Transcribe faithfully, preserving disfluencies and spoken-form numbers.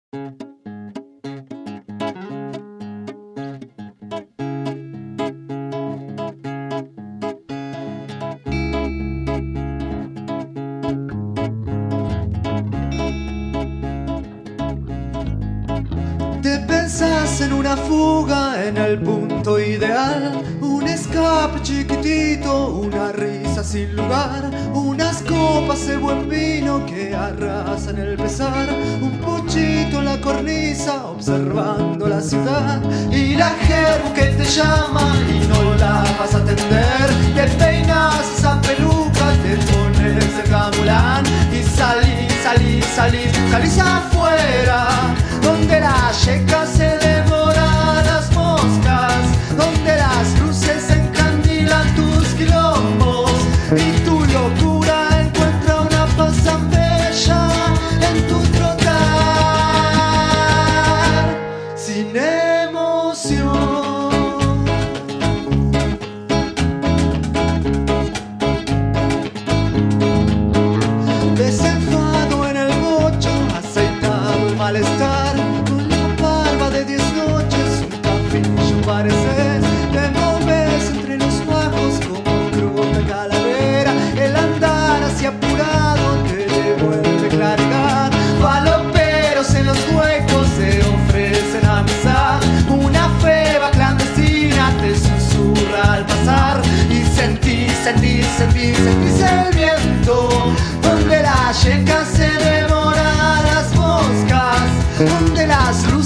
Te pensás en una fuga en el punto ideal, un escape chiquitito, una risa sin lugar, unas copas de buen vino que arrasan el pesar, un puchito en la cornisa observando la ciudad y la jerga que te llama y no la vas a atender. Te peinas esa peluca, te pones el gamulán y salís, salís, salís, salís afuera, donde la yeca se devora las moscas, donde las luces encandilan tus quilombos y tu locura encuentra una paz tan bella en tu trotar sin emoción. Desenfado en el bocho, aceitado el malestar, con la barba de diez noches, un capillo pareces, te moves entre los bajos como cruda calavera, el andar así apurado te devuelve claridad, paloperos en los huecos se ofrecen amistad, una feba clandestina te susurra al pasar y sentís, sentís, sentís, sentís el viento, donde la yeca se devora las moscas, donde las luces